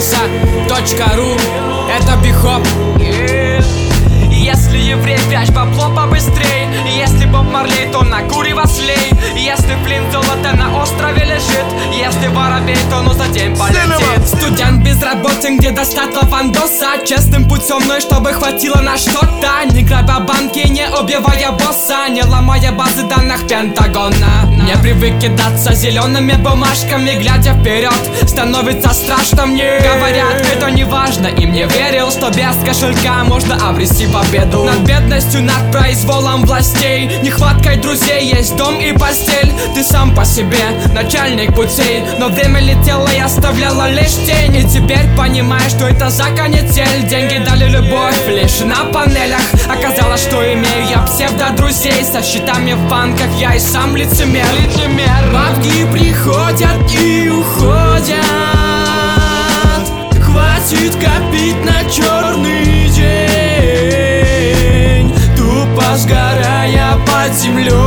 Meduza.ru. Это бихоп. Если еврей, прячь бабло побыстрей. Если Боб Марлей, то на курево слей. Если плин золота на острове лежит. Если воробей, то ну за день полетит. Студент безработен, где достать лавандоса. Честным путем, но и чтобы хватило на что-то. Не грабя банки, не убивая босса, не ломая базы данных Пентагона. Не привык кидаться зелеными бумажками, глядя вперед, становится страшно мне. Говорят, это не важно, им не верил, что без кошелька можно обрести победу над бедностью, над произволом властей, нехваткой друзей, есть дом и постель. Ты сам по себе, начальник путей, но время летело и оставляло лишь тень. И теперь понимаешь, что это за канитель. Деньги дали любовь лишь на панелях. Оказалось, что имею я псевдо-друзей. Со счетами в банках я и сам лицемер. Бабки приходят и уходят. Хватит копить на черный день, тупо сгорая под землей.